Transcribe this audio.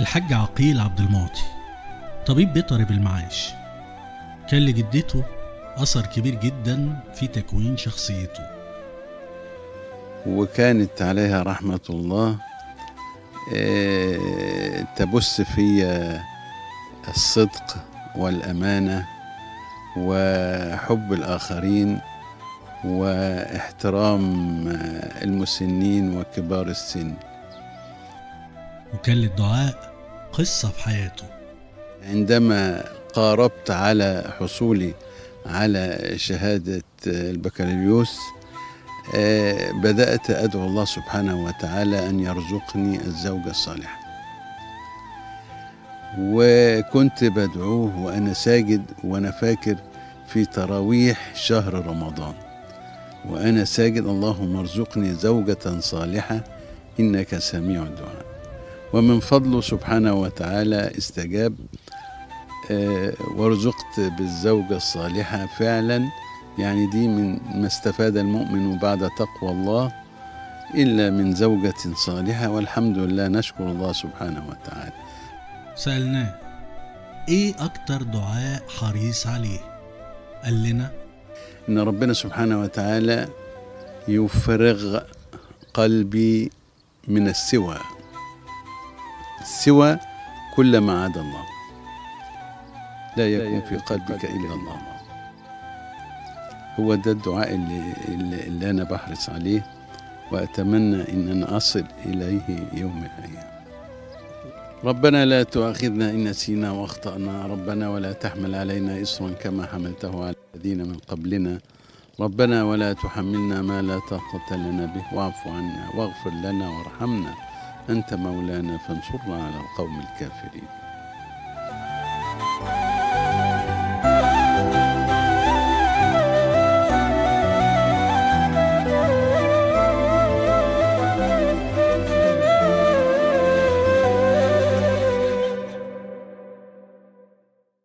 الحاج عقيل عبد المعطي طبيب بيطري بالمعاش، كان لجدته أثر كبير جدا في تكوين شخصيته، وكانت عليها رحمة الله تبث في الصدق والأمانة وحب الآخرين واحترام المسنين وكبار السن. وكان للدعاء قصة في حياته. عندما قاربت على حصولي على شهادة البكالوريوس بدأت أدعو الله سبحانه وتعالى أن يرزقني الزوجة الصالحة، وكنت بدعوه وأنا ساجد، وأنا فاكر في تراويح شهر رمضان وأنا ساجد: اللهم ارزقني زوجة صالحة إنك سميع الدعاء. ومن فضله سبحانه وتعالى استجاب ورزقت بالزوجة الصالحة فعلا. يعني دي من ما استفاد المؤمن بعد تقوى الله إلا من زوجة صالحة، والحمد لله، نشكر الله سبحانه وتعالى. سألناه ايه اكتر دعاء حريص عليه؟ قال لنا إن ربنا سبحانه وتعالى يفرغ قلبي من السوى كل ما عدا الله، لا يكون في قلبك إلا الله. هو ده الدعاء اللي أنا بحرص عليه، وأتمنى أن أنا أصل إليه يوم الأيام. ربنا لا تؤاخذنا إن نسينا واخطأنا، ربنا ولا تحمل علينا إصرا كما حملته على الذين من قبلنا، ربنا ولا تحملنا ما لا طاقة لنا به، واعف عنا واغفر لنا وارحمنا، أنت مولانا فانصرنا على القوم الكافرين.